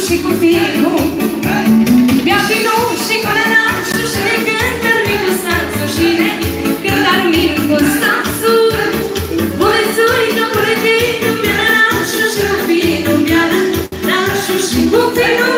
și cu fiul. Bea vinul și cu nănașul și ne cântă cu sațul și ne cântă cu sațul. Bulețuică, bulețică, bea nănașul și cu fiul, bea nănașul și cu fiul.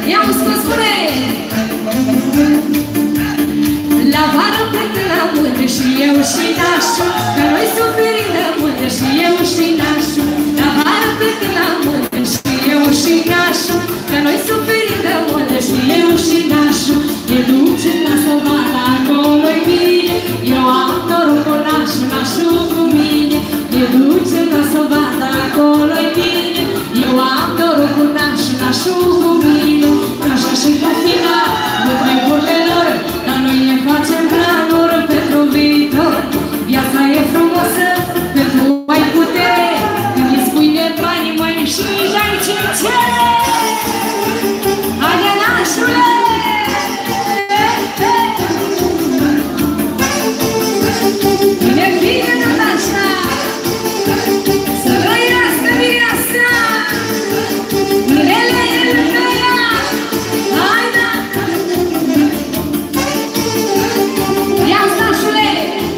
Ia un scos, spune! La vară plec la munte și eu și nașul, că noi suferim de munte și eu și nașul. La vară plec la munte și eu și nașul, că noi suferim de munte și eu și nașul. Ne ducem la săvara, acolo-i bine, eu am norul cu nașul, nașul cu mine. Ne ducem la săvara, acolo-i bine, eu am norul cu nașul, nașul cu mine. Așa și cu fina, nu treburilor, dar noi ne facem planuri pentru viitor. Viața e frumoasă, pentru ai putere, când îți pui de bani, măi, și nici ai ce cere. Haide, nașule! Bine, bine, tot așa! Să trăiască viața! Mirele, Mirela! Haide! Ia-ți, nașule!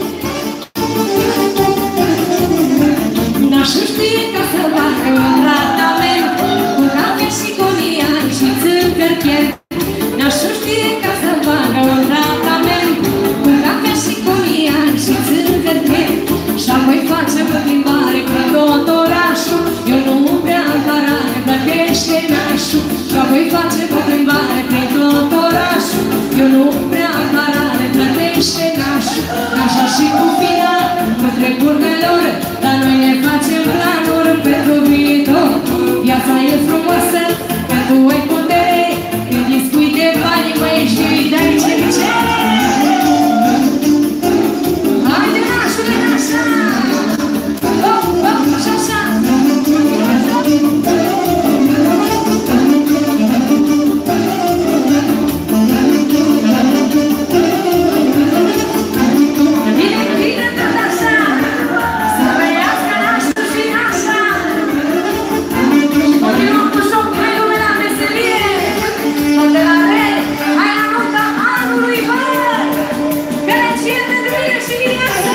Nașul știe ca să facă un tratament cu cafea și coniac și țâncărchet. Nașul știe ca să facă un tratament cu cafea și coniac și țâncărchet. Și apoi face o plimbare pe tot orașul, eu nu prea am parare, plătește nașul. Și apoi face o plimbare pe tot orașul, eu nu prea am parare, plătește nașul. Așa și cu final, cu treburilor, dar noi ne facem planuri pentru viitor. Viața e frumoasă, că tu ai putere, când îți pui de bani, măi, și îi dai ce-mi cere. Haide, nașule, nașa! Oh, oh, și așa! Bine, bine, tot așa! Să trăiască nașul și nașa! Continuăm cu șoc, hai lume la meserie! Toate la re, hai la nota anului, bă! Fericire pentru mine și viața!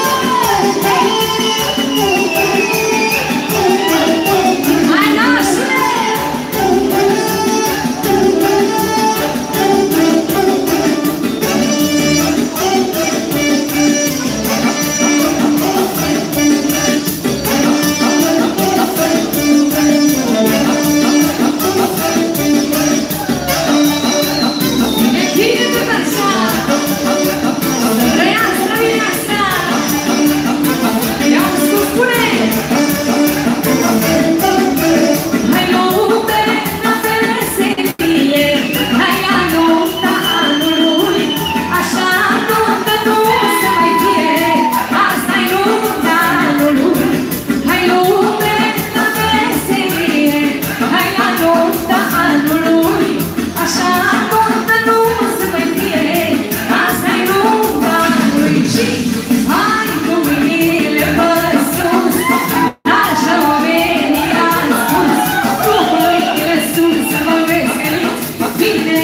Hai, nașule! Bine, tot așa! Să trăiască viața! Ia-mi spune! Hai lume la fereserie, hai la nota anului, așa nota nu se mai fie, asta-i nota anului. Hai lume la fereserie, hai la nota anului, așa nota nu se mai fie, asta-i nota anului. Și hai cu mâinile pe sus, așa o veni a spus, cu mâinile sus să vă veseliți, bine